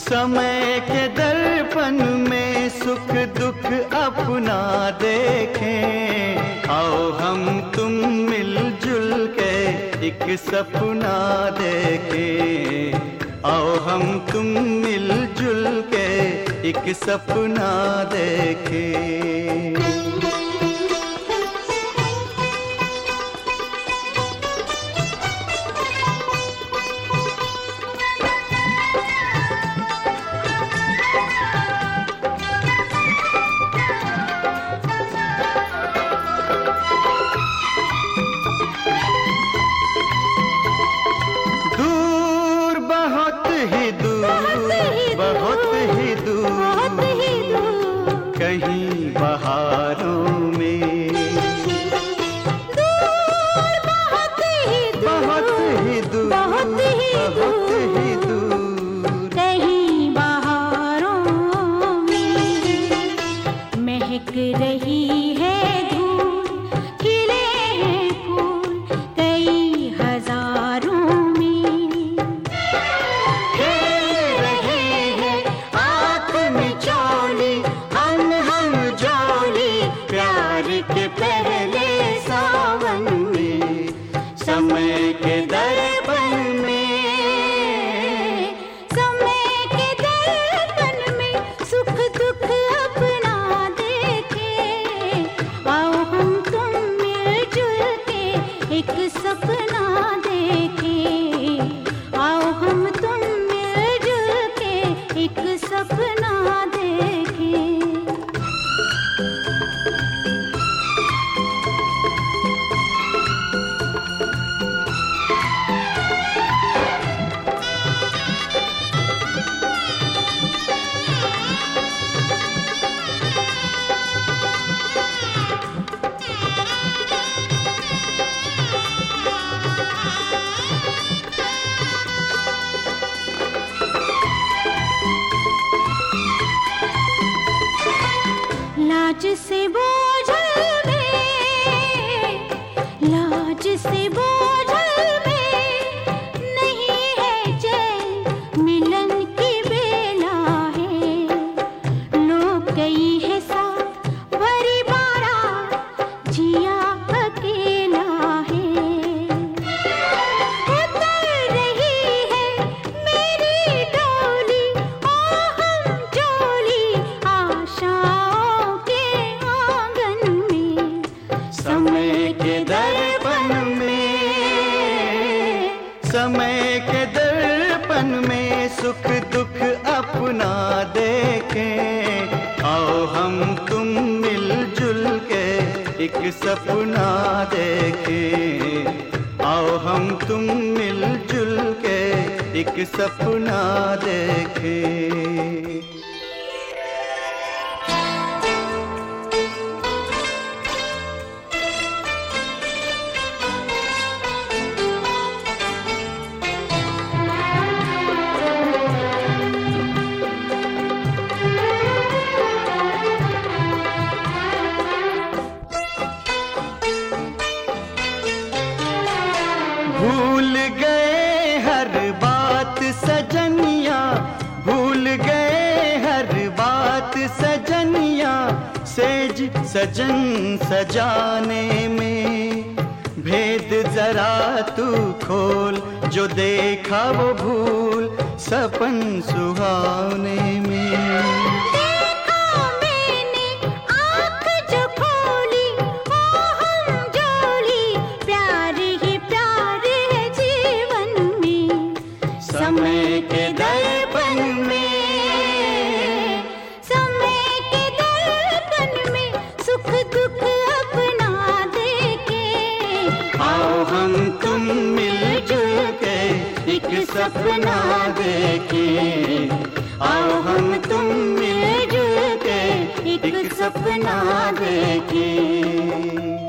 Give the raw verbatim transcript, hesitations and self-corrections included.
समय के दर्पण में सुख दुख अपना देखें, आओ हम तुम मिलजुल के एक सपना देखें, आओ हम तुम मिलजुल के एक सपना देखें। कहीं बहारों में दूर, बहुत ही दूर, बहुत ही दूर, बहुत ही दूर, कहीं बहारों में महक रही है धूल, खिले हैं फूल कई हजारों में, खेल रही है आत्मचोली प्यार के पहले सावन में, समय के दर्पण में, समय के दर्पण में सुख दुख अपना देखें, आओ हम तुम मिलजुल के एक सपना देखें, आओ हम तुम मिलजुल के एक सपना देखें। लाज से बोझल में, लाज से बोझल में नहीं है चैन, मिलन की बेला है, लोग गई है साथ भरी बारात, जिया अकेला है, उतर रही है मेरी डोली, ओ हम जोली आशा समय के दर्पण में, समय के दर्पण में सुख दुख अपना देखें, आओ हम तुम मिलजुल के एक सपना देखें, आओ हम तुम मिलजुल के एक सपना देखें। भूल गए हर बात सजनिया, भूल गए हर बात सजनिया, सेज सजन सजाने में, भेद जरा तू खोल जो देखा वो भूल सपन सुहाने में। समय के दर्पण में, समय के दर्पण में सुख दुख अपना देखें, आओ हम तुम मिलजुल के एक सपना देखें, आओ हम तुम मिलजुल के एक सपना देखें।